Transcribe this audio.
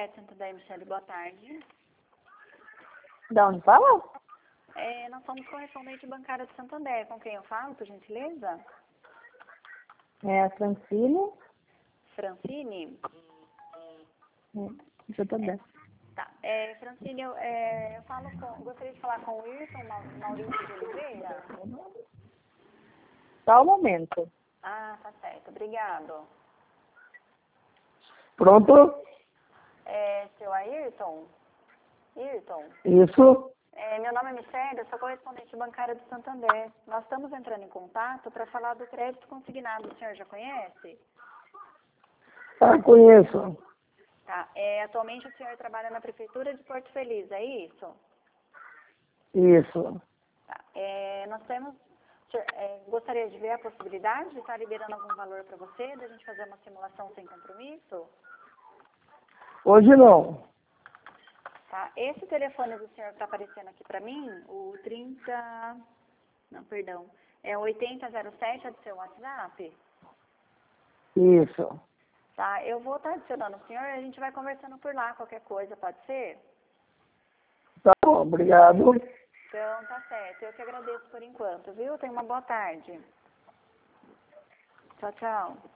Crédito Santander, Michele, boa tarde. Da onde fala? Nós somos correspondente bancária de Santander. Com quem eu falo, por gentileza? É a Francine. Francine? Santander. Tá. Francine, eu gostaria de falar com o Wilson Maurício de Oliveira. Só um momento. Ah, tá certo. Obrigado. Pronto? Seu Ayrton? Ayrton? Isso. Meu nome é Michele, eu sou correspondente bancária do Santander. Nós estamos entrando em contato para falar do crédito consignado. O senhor já conhece? Ah, conheço. Tá. Atualmente o senhor trabalha na Prefeitura de Porto Feliz, é isso? Isso. Tá. Nós temos... O senhor, gostaria de ver a possibilidade de estar liberando algum valor para você, da gente fazer uma simulação sem compromisso? Hoje não. Tá. Esse telefone do senhor que está aparecendo aqui para mim, o 30... Não, perdão. É o 8007, é do seu WhatsApp? Isso. Tá, eu vou estar adicionando o senhor e a gente vai conversando por lá, qualquer coisa, pode ser? Tá bom, obrigado. Então, tá certo. Eu que agradeço por enquanto, viu? Tenha uma boa tarde. Tchau, tchau.